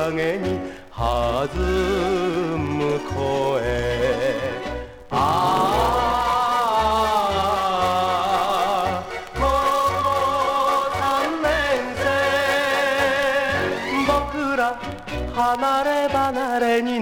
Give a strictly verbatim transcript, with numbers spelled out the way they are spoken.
陰に弾む声ああ高校さんねん生僕ら離れ離れに